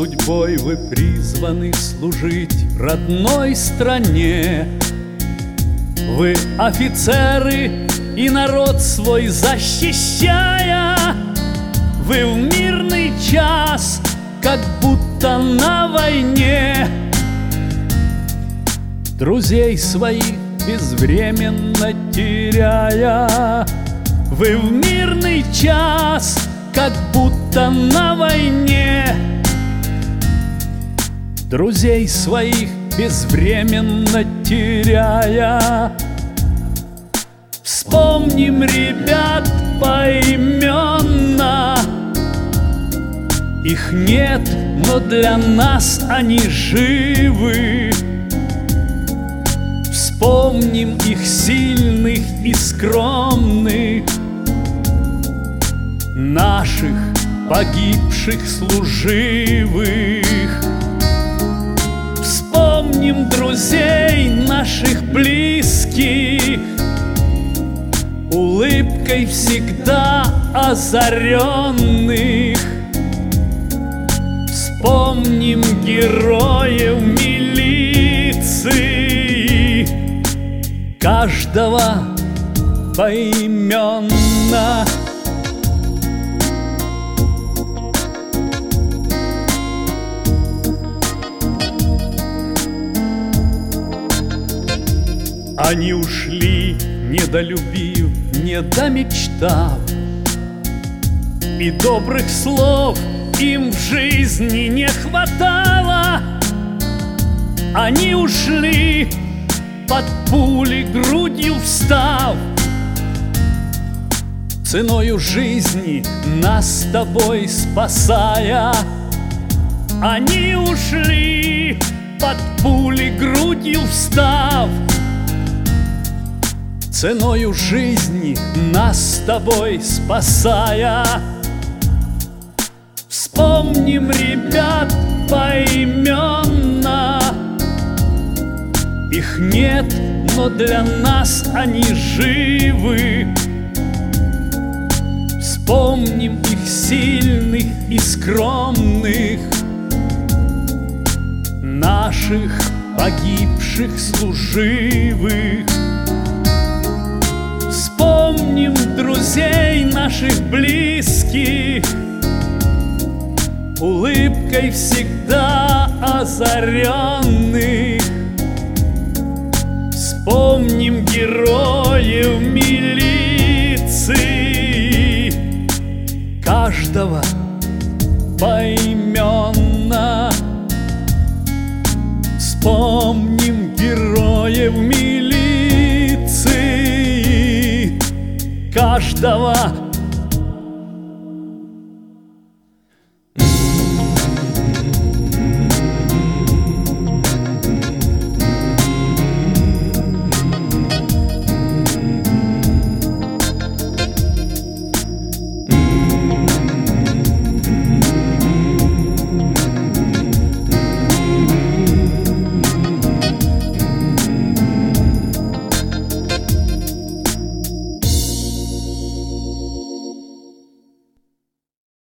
Судьбой вы призваны служить родной стране. Вы офицеры и народ свой защищая, вы в мирный час, как будто на войне, друзей своих безвременно теряя. Вы в мирный час, как будто на войне, друзей своих безвременно теряя. Вспомним ребят поименно, их нет, но для нас они живы. Вспомним их сильных и скромных, наших погибших служивых. Вспомним друзей наших близких, улыбкой всегда озаренных. Вспомним героев милиции, каждого поименно. Они ушли, недолюбив, недомечтав, и добрых слов им в жизни не хватало. Они ушли, под пули грудью встав, ценою жизни нас с тобой спасая. Они ушли, под пули грудью встав, ценою жизни нас с тобой спасая. Вспомним ребят поименно, их нет, но для нас они живы. Вспомним их сильных и скромных, наших погибших служивых. Вспомним друзей наших близких, улыбкой всегда озаренных. Вспомним героев милиции, каждого поименно. Вспомним героев милиции, каждого